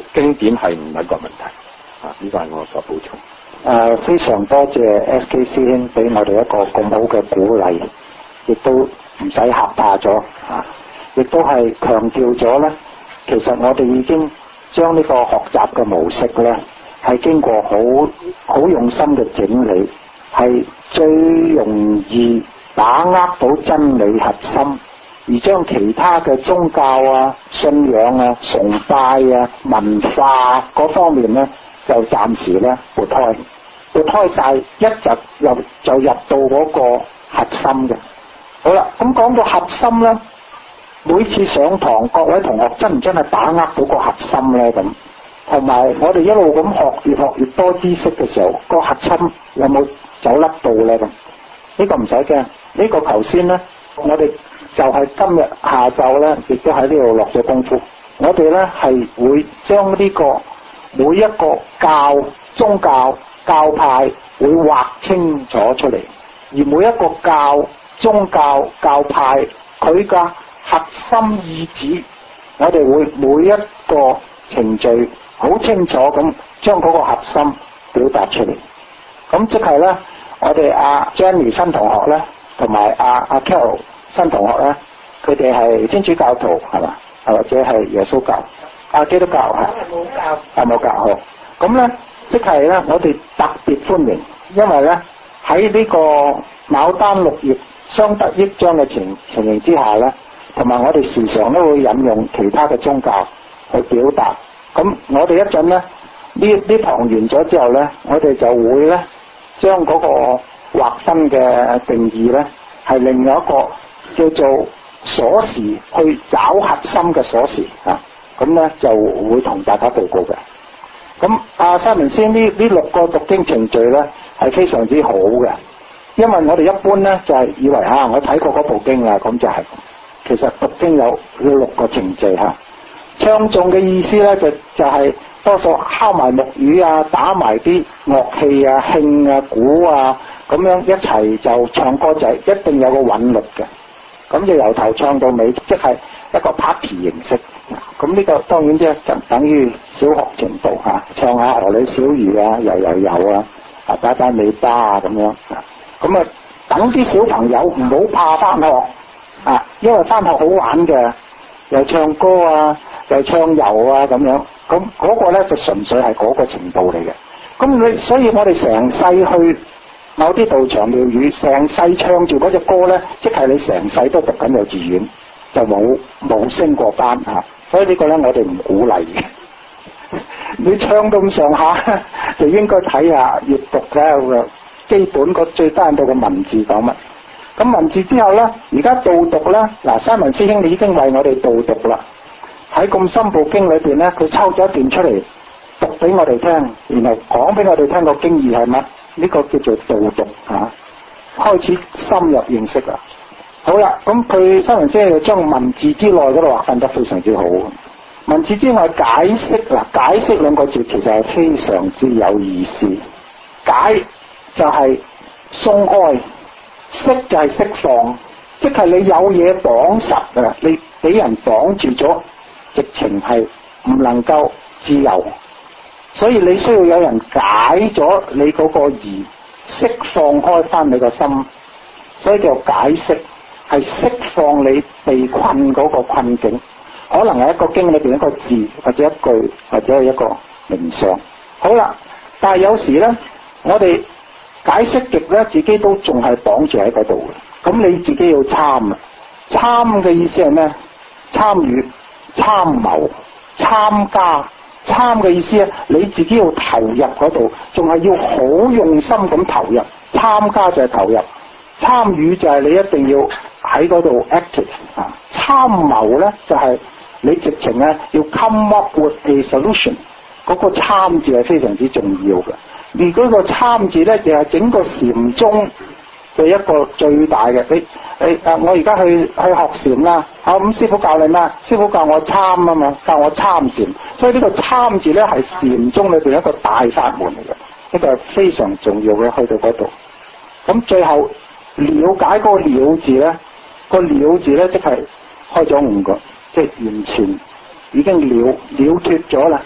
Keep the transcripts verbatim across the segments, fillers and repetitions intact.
經典係唔係一個問題啊？呢個係我所補充。 誒、呃，非常多謝 S K 師兄俾我哋一個咁好嘅鼓勵，亦都唔使嚇怕咗啊！亦都係強調咗咧，其實我哋已經將呢個學習嘅模式咧，係經過好好用心嘅整理，係最容易把握到真理核心，而將其他嘅宗教啊、信仰啊、崇拜啊、文化嗰方面咧，就暫時咧撥開，撥開晒，一就入就入到嗰個核心嘅。好啦，咁講到核心咧，每次上堂，各位同學真唔真係把握到個核心咧？咁同埋我哋一路咁學，越學越多知識嘅時候，個核心有冇走甩到咧？咁呢個唔使驚，呢個頭先咧，我哋就係今日下晝咧，亦都喺呢度落咗功夫。我哋咧係會將呢個每一個教宗教教派會劃清楚出嚟，而每一個教宗教教派佢嘅核心意旨，我哋會每一個程序好清楚咁將嗰個核心表達出嚟。咁即係咧，我哋阿 Jenny 新同學咧，同埋阿阿 Carol 新同學咧，佢哋係天主教徒係嘛，或者係耶穌教、啊基督教係冇教，係冇教好。咁咧，即係咧，我哋特別歡迎，因為咧喺呢個牡丹六葉相得益彰嘅情情形之下咧，同埋我哋時常都會引用其他嘅宗教去表達。咁我哋一陣咧，呢呢堂完咗之後咧，我哋就會咧將嗰個劃分嘅定義咧，係另外一個叫做鎖匙去找核心嘅鎖匙啊。咁咧就會同大家報告嘅。咁阿三明先呢呢六個讀經程序咧係非常之好嘅，因為我哋一般咧就係、是、以為啊，我睇過嗰部經啦，咁就係、是。其實讀經有有六個程序嚇。唱誦嘅意思咧就就係、是、多數敲埋木魚啊，打埋啲樂器啊、磬啊、鼓啊，咁樣一齊就唱歌仔，一定有個韻律嘅。咁就由頭唱到尾，即係一個 party 形式。咁呢個當然啫，就等於小學程度嚇，唱下河裏小魚啊、游游游啊、啊擺擺尾巴啊咁樣。咁啊，等啲小朋友唔好怕返學啊，因為返學好玩嘅，又唱歌啊，又唱遊啊咁樣。咁嗰個咧就純粹係嗰個程度嚟嘅。咁你所以我哋成世去某啲道場廟宇，成世唱住嗰隻歌咧，即係你成世都讀緊幼稚園，就冇冇升過班嚇。所以呢個咧我哋唔鼓勵嘅。你唱到咁上下，就應該睇下閱讀嘅基本個最單到嘅文字講乜。咁文字之後咧，而家導讀咧，嗱，三文師兄你已經為我哋導讀啦。喺咁深部經裏邊咧，佢抽咗一段出嚟讀俾我哋聽，然後講俾我哋聽個經義係乜？呢個叫做導讀嚇、啊，開始深入認識啦。好啦，咁佢三文師兄就將文字之內嗰度劃分得非常之好。文字之外解釋嗱，解釋兩個字其實係非常之有意思。解就係鬆開，釋就係釋放，即係你有嘢綁實㗎，你俾人綁住咗，直情係唔能夠自由，所以你需要有人解咗你嗰個疑，釋放開翻你個心，所以叫解釋，係釋放你被困嗰個困境。可能係一個經裏邊一個字，或者一句，或者係一個冥想。好啦，但係有時咧，我哋解釋極咧，自己都仲係綁住喺嗰度嘅。咁你自己要參啊！參嘅意思係咩？參與、參謀、參加。參嘅意思咧，你自己要投入嗰度，仲係要好用心咁投入。參加就係投入，參與就係你一定要喺嗰度 active 啊。參謀咧就係、是。你直情咧要 come up with a solution， 嗰個參字係非常之重要嘅。而嗰個參字咧，就係整個禪宗嘅一個最大嘅。你你啊，我而家去去學禪啦，啊咁師傅教你咩？師傅教我參啊嘛，教我參禪。所以呢個參字咧係禪宗裏邊一個大法門嚟嘅，呢個係非常重要嘅。去到嗰度，咁最後了解嗰個了字咧，個了字咧即係開咗五個。即係完全已經了了脫咗啦，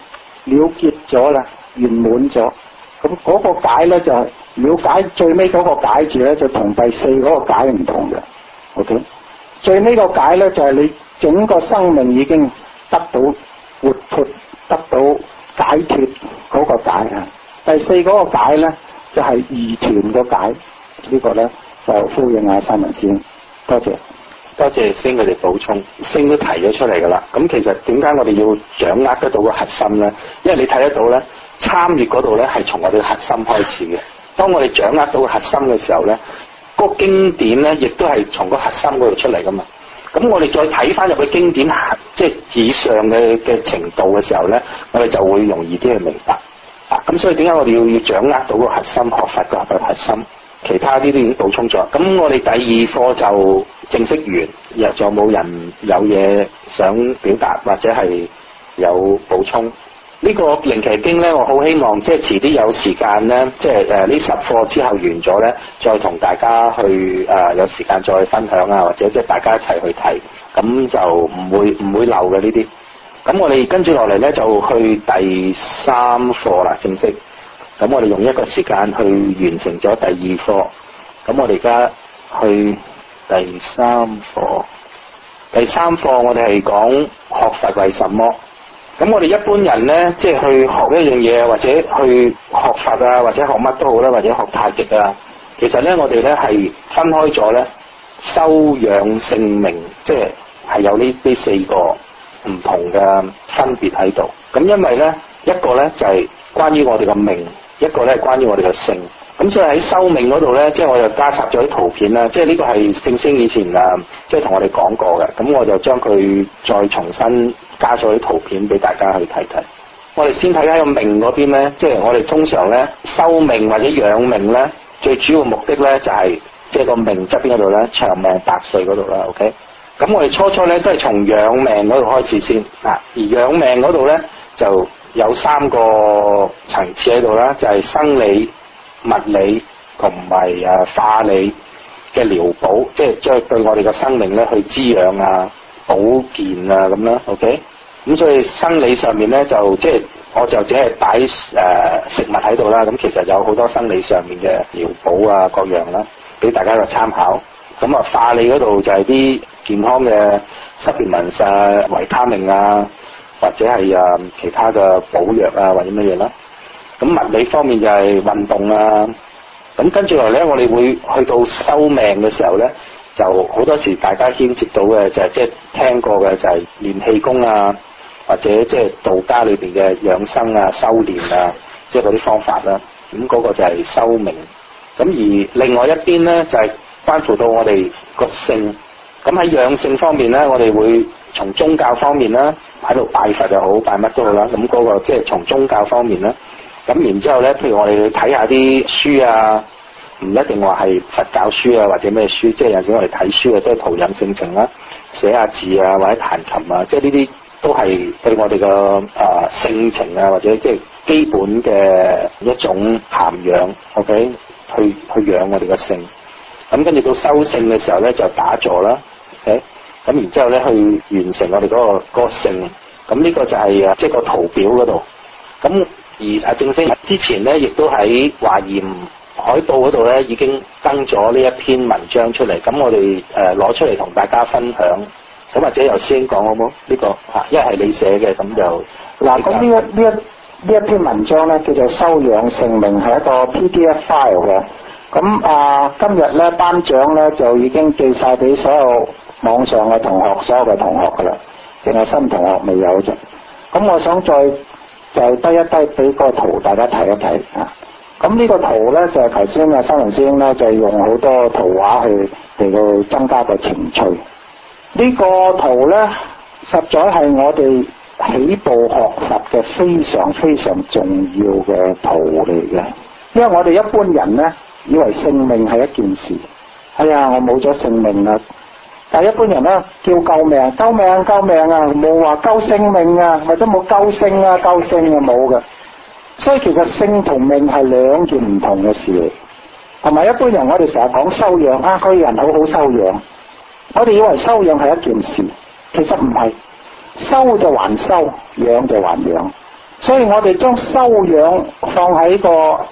了結咗啦，圓滿咗。咁嗰個解咧就係、是、了解最尾嗰個解字咧，就同第四嗰個解唔同嘅。OK， 最尾個解咧就係、是、你整個生命已經得到活潑，得到解脫嗰個解啊。第四嗰個解咧就係、是、疑團個解，這個、呢個咧就呼應下三文先，多謝。 多謝星佢哋補充，星都提咗出嚟噶啦。咁其實點解我哋要掌握得到個核心咧？因為你睇得到咧，參與嗰度咧係從我哋嘅核心開始嘅。當我哋掌握到個核心嘅時候咧，嗰個經典咧亦都係從個核心嗰度出嚟噶嘛。咁我哋再睇翻入去經典，即係以上嘅嘅程度嘅時候咧，我哋就會容易啲去明白。啊，咁所以點解我哋要要掌握到個核心，學法個核心？其他啲都已經補充咗，咁我哋第二課就正式完，又仲有冇人有嘢想表達或者係有補充？呢、這個靈奇經咧，我好希望即係遲啲有時間咧，即係誒呢十課之後完咗咧，再同大家去誒、呃、有時間再分享啊，或者即係大家一齊去睇，咁就唔會唔會漏嘅呢啲。咁我哋跟住落嚟咧就去第三課啦，正式。咁我哋用一個時間去完成咗第二課，咁我哋而家去第三課。第三課我哋係講學佛為什麼。咁我哋一般人咧，即係去學一樣嘢，或者去學佛啊，或者學乜都好啦，或者學太極啊。其實咧，我哋咧係分開咗咧，修養性命，即係係有呢呢四個唔同嘅分別喺度。咁因為咧，一個咧就係關於我哋嘅命。一個咧係關於我哋嘅性，咁所以喺修命嗰度咧，即係我就加插咗啲圖片啦，即係呢個係聖星以前啊，即係同我哋講過嘅，咁我就將佢再重新加咗啲圖片俾大家去睇睇。我哋先睇下個命嗰邊咧，即係我哋通常咧修命或者養命咧，最主要目的咧就係即係個命側邊嗰度咧，長命百歲嗰度啦。OK，咁我哋初初咧都係從養命嗰度開始先啊，而養命嗰度咧就有三個層次喺度啦，就係、是、生理、物理同埋誒化理嘅療補，即係將對我哋嘅生命咧去滋養啊、保健啊咁啦。OK，咁所以生理上面咧就即係我就只係擺誒食物喺度啦。咁其實有好多生理上面嘅療補啊各樣啦，俾大家個參考。咁啊化理嗰度就係啲健康嘅 supplements啊、維他命啊。或者係啊其他嘅補藥啊或者乜嘢啦，咁物理方面就係運動啊，咁跟住落嚟咧，我哋會去到修命嘅時候咧，就好多時大家牽涉到嘅就係即係聽過嘅就係練氣功啊，或者即係道家裏邊嘅養生啊、修練啊，即係嗰啲方法啦，咁、那、嗰個就係修命。咁而另外一邊咧就係、是、關乎到我哋個性。咁喺養性方面咧，我哋會從宗教方面啦，喺度拜佛又好，拜乜都好啦。咁、那、嗰個即係從宗教方面啦。咁然之後咧，譬如我哋去睇下啲書啊，唔一定話係佛教書啊，或者咩書，即係有時我哋睇書啊，都係陶冶性情啦，寫下字啊，或者彈琴啊，即係呢啲都係對我哋嘅啊性情啊，或者即係基本嘅一種涵養 ，OK， 去去養我哋嘅性。咁跟住到修性嘅時候咧，就打坐啦 ，OK， 咁然之後咧去完成我哋嗰、那個嗰、那個性，咁呢個就係啊即係個圖表嗰度。咁而阿正星之前咧，亦都喺華嚴海報嗰度咧已經登咗呢一篇文章出嚟。咁我哋誒攞出嚟同大家分享。咁或者由師兄講好冇？呢、這個嚇，因為係你寫嘅，咁就嗱，咁呢一呢一呢一篇文章咧叫做修養性命，係一個 P D F file 嘅。咁啊，今日咧頒獎咧就已經寄晒俾所有網上嘅同學，所有嘅同學噶啦，淨係新同學未有啫。咁我想再就低一低俾個圖大家睇一睇啊。咁呢個圖咧就係頭先啊，三文師兄咧就係用好多圖畫去嚟到增加個情趣。呢個圖咧實在係我哋起步學佛嘅非常非常重要嘅圖嚟嘅，因為我哋一般人咧以為性命係一件事，哎呀我冇咗性命啦，但係一般人咧叫救命救命救命啊，冇話救性命啊，或者冇救性啊救性啊，冇嘅。所以其實性同命係兩件唔同嘅事嚟，同埋一般人我哋成日講修養啊，嗰個人好好修養，我哋以為修養係一件事，其實唔係，修就還修，養就還養。 所以我哋將修養放喺個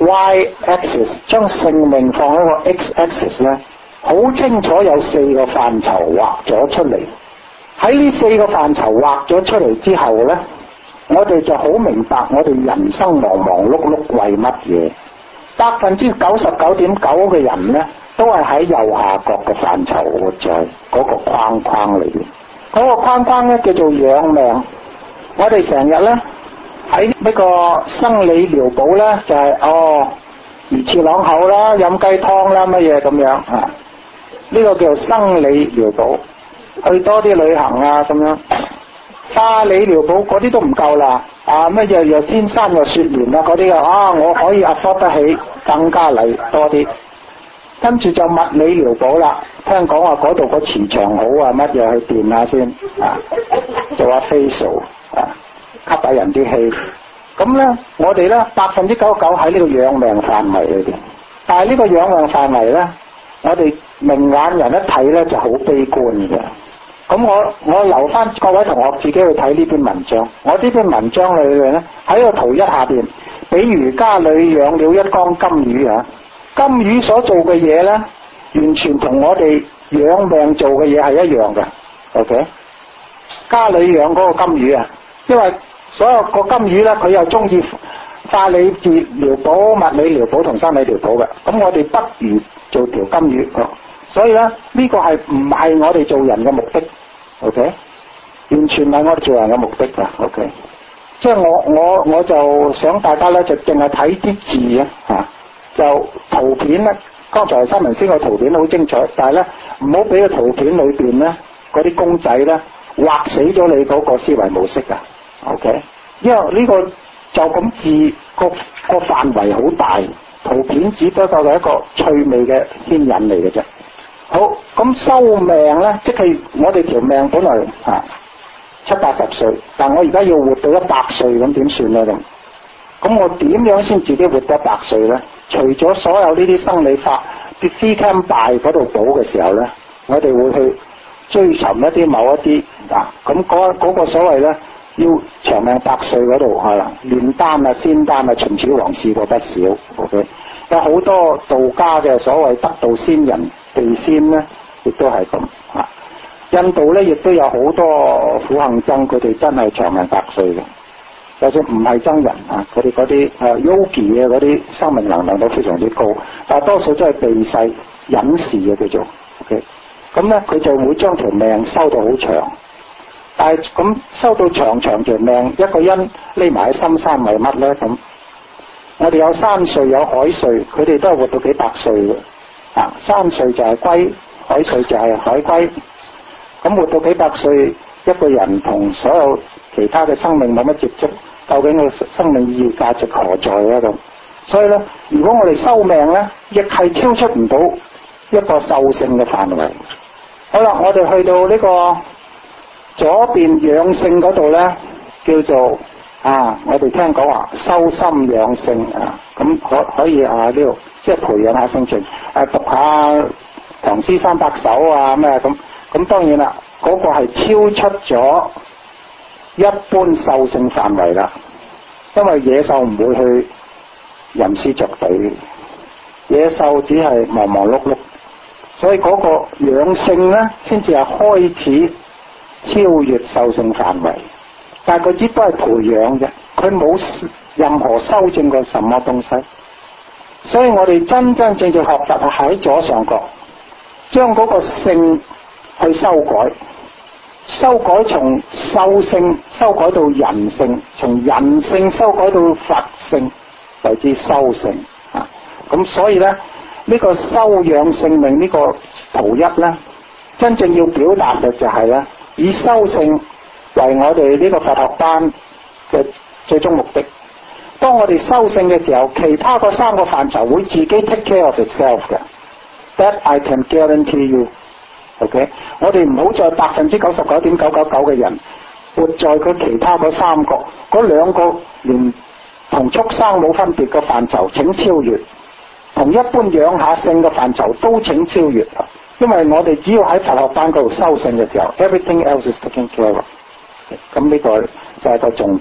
y-axis， 將性命放喺個 x-axis 咧，好清楚有四個範疇畫咗出嚟。喺呢四個範疇畫咗出嚟之後咧，我哋就好明白我哋人生忙忙碌碌為乜嘢。百分之九十九點九嘅人咧，都係喺右下角嘅範疇活在嗰個框框裏邊。嗰、那個框框咧叫做養命。我哋成日咧喺呢個生理療保咧，就係、是、哦魚翅朗口啦，飲雞湯啦，乜嘢咁樣啊？呢、這個叫做生理療保，去多啲旅行啊咁樣。化理療保嗰啲都唔夠啦，啊乜嘢又天山又雪蓮啊嗰啲啊，我可以 afford 得起，更加嚟多啲。跟住就物理療保啦，聽講話嗰度個磁場好啊，乜嘢去電下先啊，做下 facial 啊，吸下人啲氣。咁咧，我哋咧百分之九十九喺呢個養命範圍裏邊，但係呢個養命範圍咧，我哋明眼人一睇咧就好悲觀嘅。咁我我留翻各位同學自己去睇呢篇文章。我呢篇文章裏邊咧喺個圖一下邊，比如家裏養了一缸金魚啊，金魚所做嘅嘢咧，完全同我哋養命做嘅嘢係一樣嘅。OK， 家裏養嗰個金魚啊，因為所有個金魚咧，佢又中意化理治療保、物理療保同生理療保嘅。咁我哋不如做條金魚。所以咧，呢個係唔係我哋做人嘅目的 ？OK， 完全係我哋做人嘅目的㗎。OK， 即係我我我就想大家咧就淨係睇啲字啊嚇，就圖片咧。剛才三文師個圖片好精彩，但係咧唔好俾個圖片裏邊咧嗰啲公仔咧畫死咗你嗰個思維模式㗎。OK， 因為呢個就咁字個個範圍好大，圖片只不過係一個趣味嘅牽引嚟嘅啫。好，咁收命咧，即係我哋條命本來啊七八十歲，但我而家要活到一百歲，咁點算咧咁？咁我點樣先自己活到一百歲咧？除咗所有呢啲生理法啲 free can buy 嗰度補嘅時候咧，我哋會去追尋一啲某一啲啊，咁嗰嗰個所謂咧要長命百歲嗰度係啦，煉丹啊、仙丹啊，秦始皇試過不少。OK， 有好多道家嘅所謂得道仙人。地仙咧，亦都係咁嚇。印度咧，亦都有好多苦行僧，佢哋真係長命百歲嘅。就算唔係僧人啊，佢哋嗰啲誒 yogi 嘅嗰啲生命能量都非常之高，但係多數都係避世隱士嘅叫做。OK， 咁咧佢就會將條命收到好長，但係咁收到長長條命，一個人匿埋喺深山為乜咧？咁我哋有山瑞有海瑞，佢哋都係活到幾百歲嘅。啊，山瑞就係龜，海瑞就係海龜。咁活到幾百歲，一個人同所有其他嘅生命冇乜接觸，究竟個生命意義價值何在咧？咁所以咧，如果我哋收命咧，亦係超出唔到一個獸性嘅範圍。好啦，我哋去到呢個左邊養性嗰度咧，叫做啊，我哋聽講話修心養性啊，咁可可以啊呢度即係培養下性情，誒讀下唐詩三百首啊咩咁，咁當然啦，嗰、那個係超出咗一般獸性範圍啦，因為野獸唔會去吟詩作對，野獸只係忙忙碌碌，所以嗰個養性咧先至係開始超越獸性範圍。但係佢只不過係培養嘅，佢冇任何修正過什麼東西。所以我哋真真正正學佛係喺左上角，將嗰個性去修改，修改從獸性修改到人性，從人性修改到佛性，為之修性啊。咁所以咧，呢、這個修養性命呢個圖一咧，真正要表達嘅就係咧，以修性為我哋呢個佛學班嘅最終目的。當我哋修性嘅時候，其他嗰三個範疇會自己 take care of itself 嘅。That I can guarantee you。OK， 我哋唔好再百分之九十九點九九九嘅人活在佢其他嗰三個、嗰兩個連同畜生冇分別嘅範疇，請超越；同一般養下性嘅範疇都請超越。因為我哋只要喺佛學班嗰度修性嘅時候 ，everything else is taken care of。咁呢個就係個重點。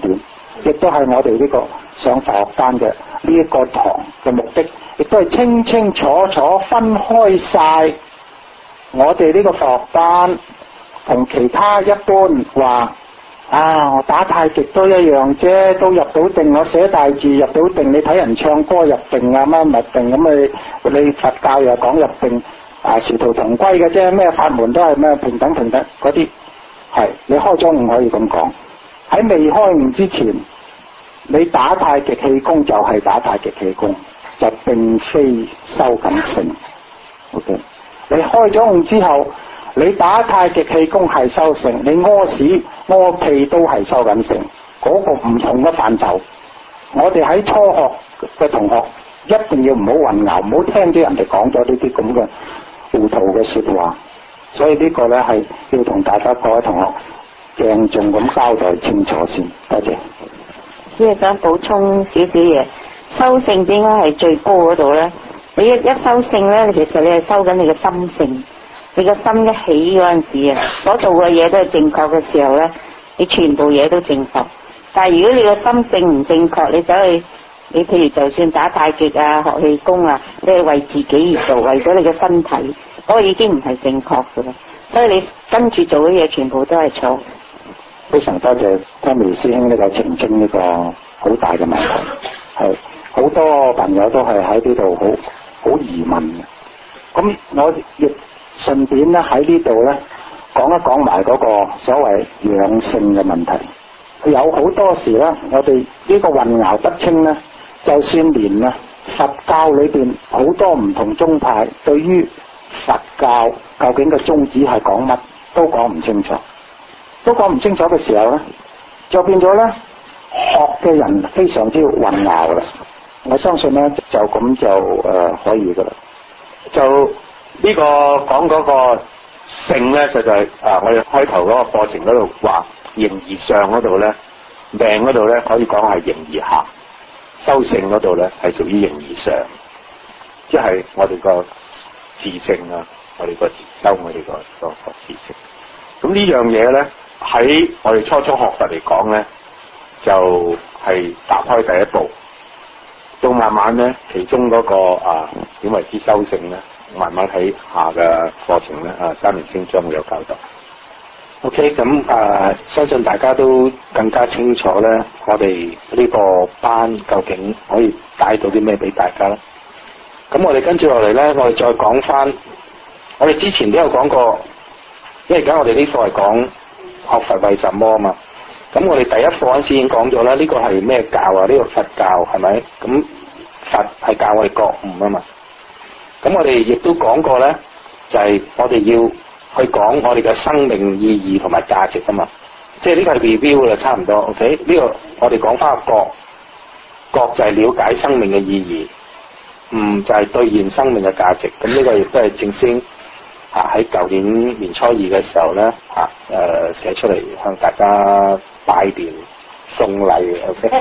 亦都係我哋呢個上佛學班嘅呢一個堂嘅目的，亦都係清清楚楚分開晒我哋呢個佛學班同其他一般話啊，我打太極都一樣啫，都入到定，我寫大字入到定，你睇人唱歌入定啊，乜乜定咁你你佛教又講入定啊，殊途同歸嘅啫，咩法門都係咩平等平等嗰啲，係你開咗悟可以咁講。喺未開悟之前，你打太極氣功就係打太極氣功，就並非修緊性。OK， 你開咗悟之後，你打太極氣功係修性，你屙屎屙屁都係修緊性，嗰、那個唔同嘅範疇。我哋喺初學嘅同學一定要唔好混淆，唔好聽啲人哋講咗呢啲咁嘅糊塗嘅說話。所以呢個咧係要同大家各位同學鄭重咁交代清楚先。多謝。 只係想補充少少嘢，修性點解係最高嗰度咧？你一一修性咧，其實你係修緊你嘅心性。你個心一起嗰陣時啊，所做嘅嘢都係正確嘅時候咧，你全部嘢都正確。但係如果你個心性唔正確，你走去你譬如就算打太極啊、學氣功啊，你係為自己而做，為咗你嘅身體，嗰、那個已經唔係正確嘅啦。所以你跟住做嘅嘢全部都係錯。 非常多謝 Tommy 師兄呢個澄清呢個好大嘅問題，係好多朋友都係喺呢度好好疑問嘅。咁我亦順便咧喺呢度咧講一講埋嗰個所謂養性嘅問題。有好多時咧，我哋呢個混淆不清咧，就算連啊佛教裏邊好多唔同宗派對於佛教究竟嘅宗旨係講乜都講唔清楚，都講唔清楚嘅時候咧，就變咗咧學嘅人非常之混淆啦。我相信咧就咁就誒、呃、可以噶啦。 就呢個講嗰個性咧，就就係啊，我哋開頭嗰個課程嗰度話形而上嗰度咧，命嗰度咧可以講係形而下，修性嗰度咧係屬於形而上，即係我哋個自性啊，我哋個自修，我哋個個個自性。咁呢樣嘢咧喺我哋初初學佛嚟講咧，就係、是、踏開第一步，到慢慢咧，其中嗰、那個啊點為之修性咧，慢慢喺下嘅課程咧啊三年先將會有交代。OK， 咁啊，相信大家都更加清楚咧，我哋呢個班究竟可以帶到啲咩俾大家啦。咁我哋跟住落嚟咧，我哋再講翻，我哋之前都有講過，因為而家我哋呢課係講學佛為什麼啊嘛。咁我哋第一課嗰陣時已經講咗啦，呢個係咩教啊？呢個佛教係咪？咁佛係教我哋覺悟啊嘛。咁我哋亦都講過咧，就係我哋要去講我哋嘅生命意義同埋價值啊嘛。即係呢個係 review 啦，差唔多。OK，呢個我哋講翻個覺，覺就係了解生命嘅意義，悟就係兌現生命嘅價值。咁呢個亦都係正先啊喺舊年年初二嘅時候咧啊誒寫出嚟向大家拜年送禮。OK，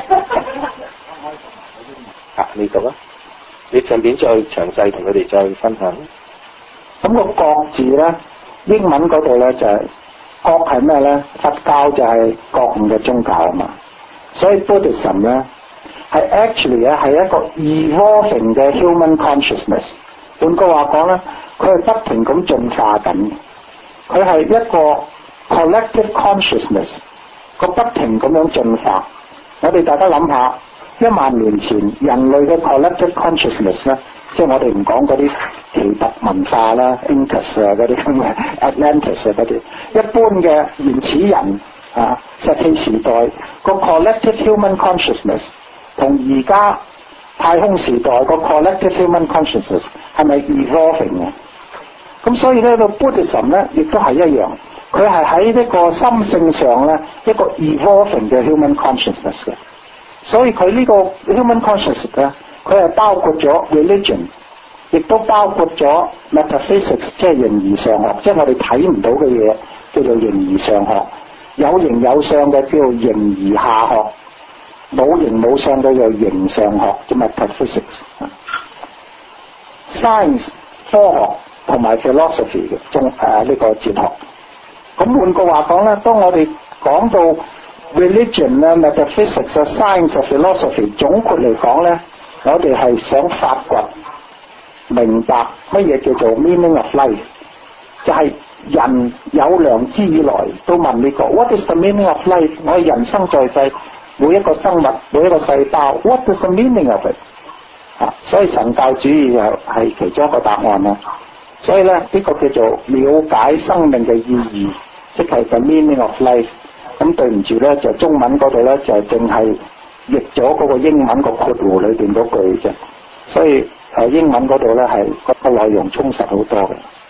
啊呢度啊，你順便再詳細同佢哋再分享。 咁個覺字咧，英文嗰度咧就係、是、覺係咩咧？佛教就係覺悟嘅宗教啊嘛，所以 Buddhism 咧係 actually 咧係一個 evolving 嘅 human consciousness。換句話講咧，佢係不停咁進化緊，佢係一個 collective consciousness， 個不停咁樣進化。我哋大家諗下，一萬年前人類嘅 collective consciousness 咧，即係我哋唔講嗰啲奇特文化啦 ，Incas 啊嗰啲咁嘅 Atlantis 啊嗰啲，一般嘅原始人啊，石器時代個 collective human consciousness 同而家太空時代個 collective human consciousness 係咪 evolving 嘅？咁所以咧個 Buddhism 咧亦都係一樣，佢係喺呢個心性上咧一個 evolving 嘅 human consciousness 嘅。所以佢呢個 human consciousness 咧，佢係包括咗 religion， 亦都包括咗 metaphysics， 即係形而上學，即係我哋睇唔到嘅嘢叫做形而上學，有形有相嘅叫做形而下學。冇形冇相嘅就形上學，即係 metaphysics。science 科學同埋 philosophy 嘅中誒呢個哲學。咁換句話講咧，當我哋講到 religion 啊、metaphysics 啊、science 啊、philosophy， 總括嚟講咧，我哋係想發掘明白乜嘢叫做 meaning of life， 就係人有良知以來都問呢、這個 What is the meaning of life？ 我哋人生在世，每一個生物，每一個細胞 ，What is the meaning of it？ 啊，所以神教主義又係其中一個答案啦。所以咧，呢、這個叫做了解生命嘅意義，即係 the meaning of life。咁對唔住咧，就中文嗰度咧就淨係譯咗嗰個英文個括弧裏邊嗰句啫。所以誒英文嗰度咧係個內容充實好多嘅。